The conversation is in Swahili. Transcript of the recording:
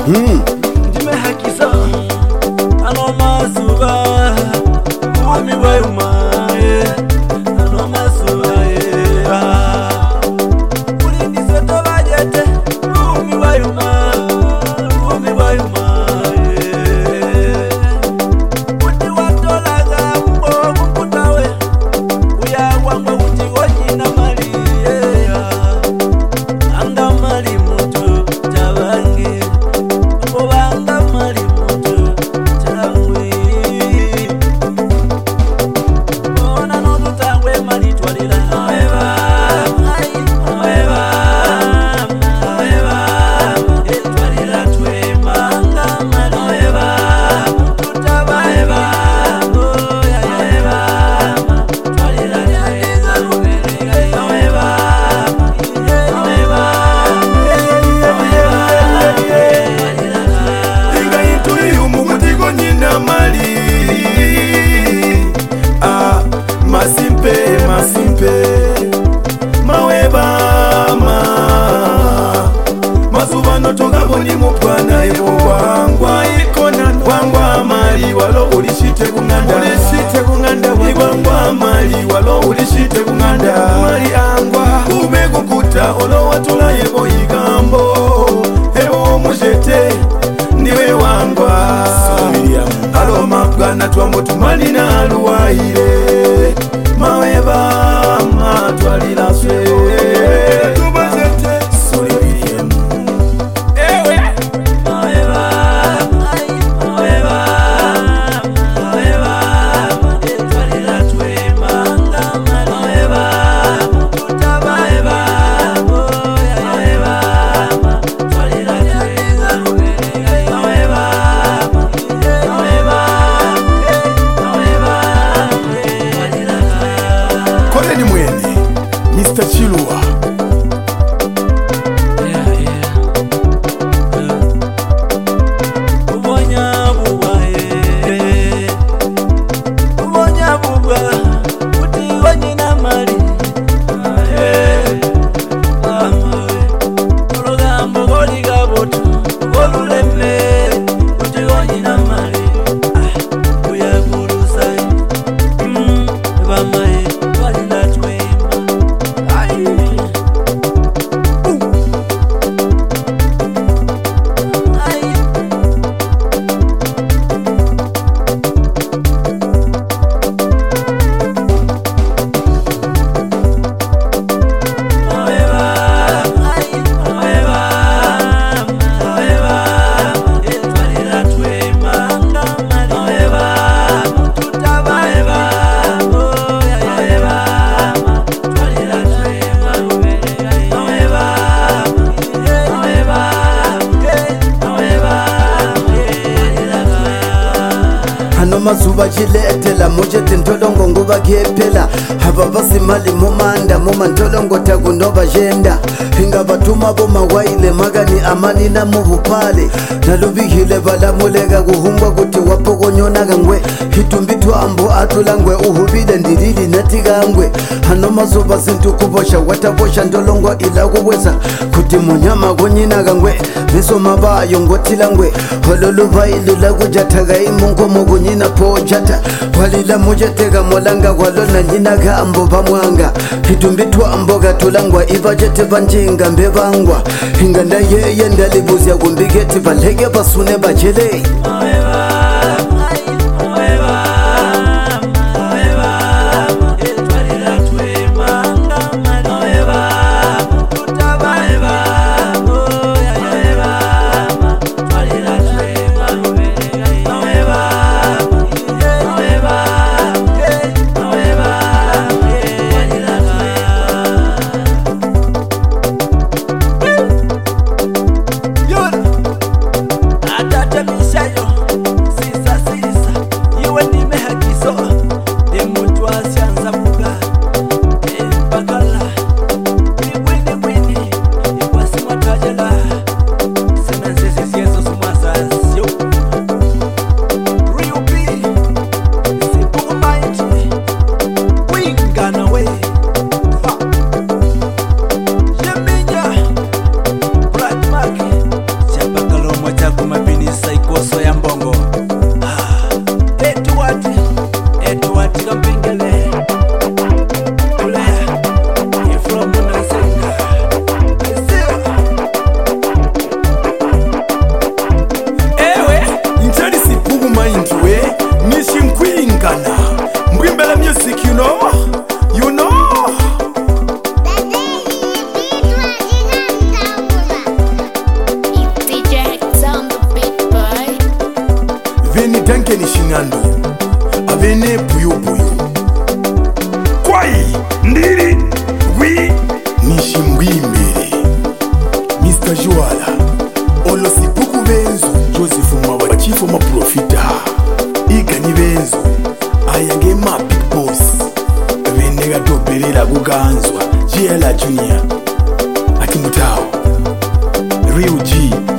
Ndime hakiza ano masuba umi wayuma ano masuba uri ndisoto bajete umi wayuma uti watolaga mbo kutawe uyagwa ngo uti wonyina mali anga mali mutu tabange obanga mali mutu tangwe ona no tutangwe mali twalira mali angwa umekukuta olo watula yebo igambo ebo mujete niwe wangwa alo mapgana twambo tumali na aluwaire maweba matwalila swe tubazete suri biriemu ewe Mr. Chilua ubonya buba uti wanyina mali ologambo goliga botu goluleme uti wanyina mali uyagurusai bamaye twalina twema mazuba chiletela mujete ntolongo nguba kepela haba basimali mumanda mumantolongo tagundoba jenda hinga batuma boma waile magani amani na mubupale nalubihile balamulega guhumbwa kuti wapogonyonaga ngwe hitumbitu ambo atulangwe uhubile ndirili natigangwe hano mazuba sintukubosha watabosha ntolongo ila kubweza kuti munyama gonyinaga ngwe miso mabayo ngotilangwe hololubailula kujataga imungo mugunyina pojata walila mujetega molanga walona nyinaga ambo bamwanga hitumbitwa amboga tulangwa ibajete banjinga mbebangwa hinganda yeye ndalibuzya gumbigeti balege basune bajele Atata misayo Ishi Mwimbere, Mr. Juala, Olosipuku Benzo, Joseph Mwawa, Chief of Profita, Igani Benzo, Ayange ma Big Boss, Venega Doberela Guganzwa, G.L. Junior, Atimutao, Rio G.